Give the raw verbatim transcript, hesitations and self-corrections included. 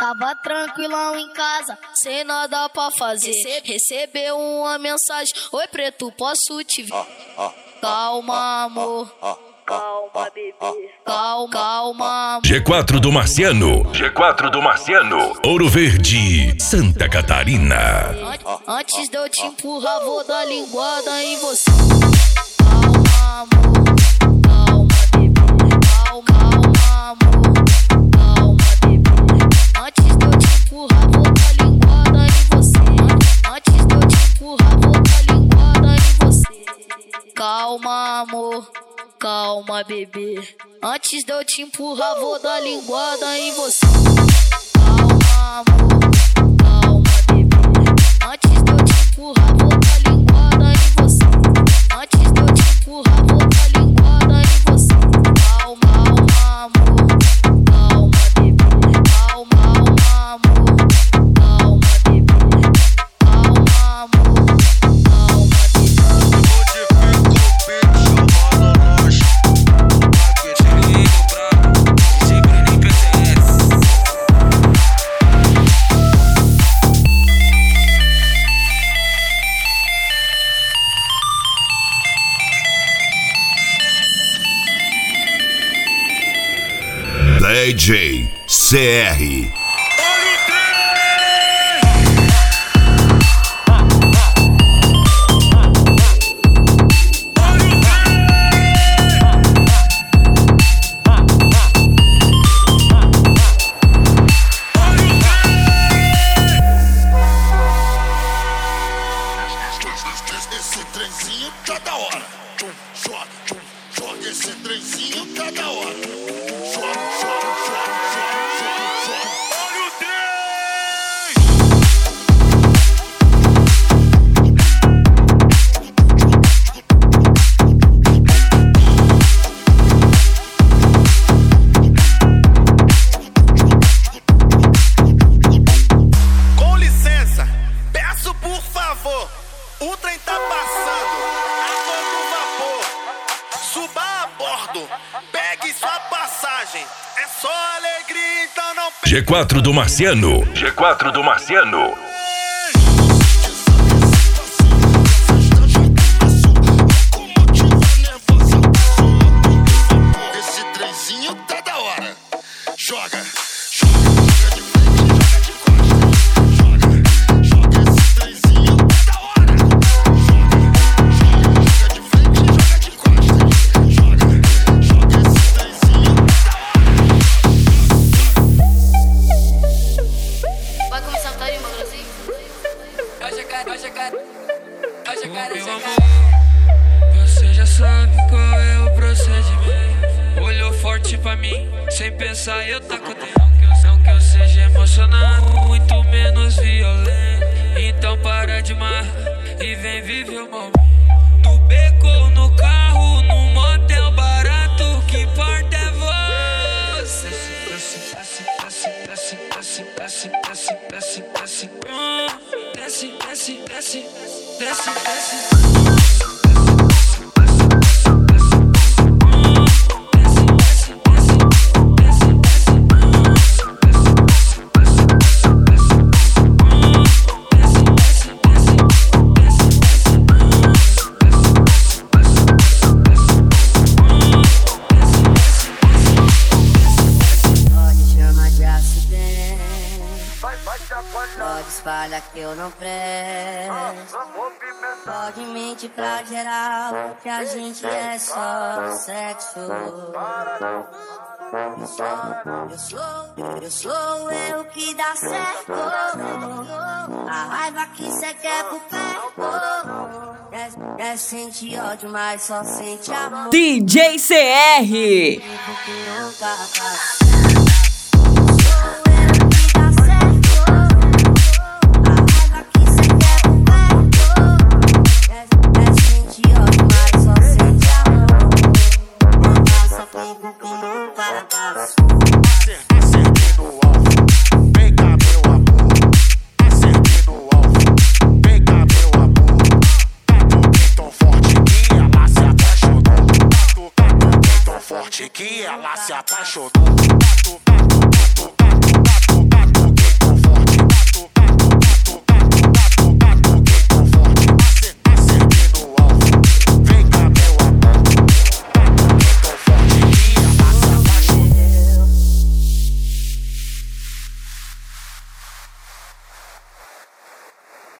Tava tranquilão em casa, sem nada pra fazer. Recebeu uma mensagem: oi preto, posso te ver? Calma, amor. Calma, bebê. Calma, calma. G quatro do Marciano. G quatro do Marciano. Ouro Verde, Santa Catarina. Antes de eu te empurrar, vou dar linguada em você. Calma, amor. Calma, bebê. Calma, calma, amor. Calma, bebê. Antes de eu te empurrar, vou dar linguada em você. Antes de eu te empurrar, vou dar linguada em você. Calma, amor. Calma, bebê. Antes de eu te empurrar, vou dar linguada em você. Calma, amor. Calma, bebê. Antes de eu te empurrar, vou dar linguada em você. Antes de eu te empurrar, vou dar linguada em você. Calma, calma, amor. Calma, bebê. Calma, calma, amor. Calma, bebê. Calma, amor. Calma, D J C R. Esse trenzinho tá da hora. Joga, joga esse trenzinho tá da hora. Joga, joga, joga, joga, joga, joga. Olha o trem! Com licença, peço por favor. O trem tá passando a todo vapor. Suba a bordo, pegue sua passagem. É só alegria, então não... G quatro do Marciano. G quatro do Marciano. Esse trenzinho tá da hora. Joga. Você já sabe qual é o procedimento. Olhou forte pra mim, sem pensar eu taco dentro. Não que eu seja emocionado, muito menos violento. Então para de mar e vem viver o momento. No beco ou no carro, num motel barato, que importa é você. Desce, desce, desce, desce, desce, desce, desce, desce, desce, desce, desce, desce, desce, desce. Pode espalhar que eu não presto. Pode mentir pra geral que a gente é só sexo. Eu sou, eu sou, eu sou eu que dá certo. A raiva que cê quer por perto. Quer, quer sentir ódio, mas só sente amor. D J C R. Acertei no alvo.